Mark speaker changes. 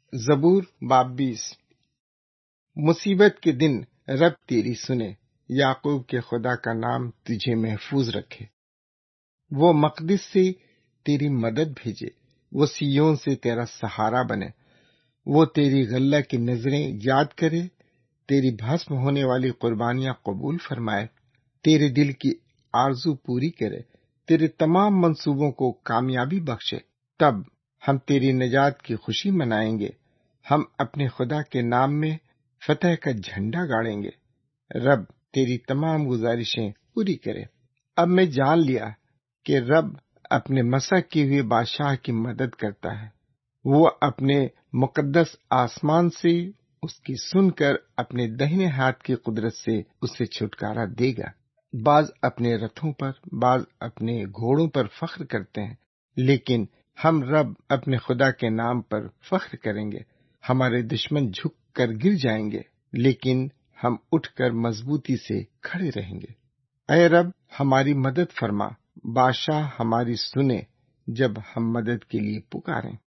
Speaker 1: زبور باب 20۔ مصیبت کے دن رب تیری سنے، یعقوب کے خدا کا نام تجھے محفوظ رکھے۔ وہ مقدس سے تیری مدد بھیجے، وہ سیون سے تیرا سہارا بنے، وہ تیری غلہ کی نظریں یاد کرے، تیری بھسم ہونے والی قربانیاں قبول فرمائے، تیرے دل کی آرزو پوری کرے، تیرے تمام منصوبوں کو کامیابی بخشے۔ تب ہم تیری نجات کی خوشی منائیں گے، ہم اپنے خدا کے نام میں فتح کا جھنڈا گاڑیں گے۔ رب تیری تمام گزارشیں پوری کرے۔ اب میں جان لیا کہ رب اپنے مسح کیے ہوئے بادشاہ کی مدد کرتا ہے۔ وہ اپنے مقدس آسمان سے اس کی سن کر اپنے دہنے ہاتھ کی قدرت سے اسے چھٹکارا دے گا۔ بعض اپنے رتھوں پر، بعض اپنے گھوڑوں پر فخر کرتے ہیں، لیکن ہم رب اپنے خدا کے نام پر فخر کریں گے۔ ہمارے دشمن جھک کر گر جائیں گے، لیکن ہم اٹھ کر مضبوطی سے کھڑے رہیں گے۔ اے رب ہماری مدد فرما، بادشاہ ہماری سنے جب ہم مدد کے لیے پکاریں۔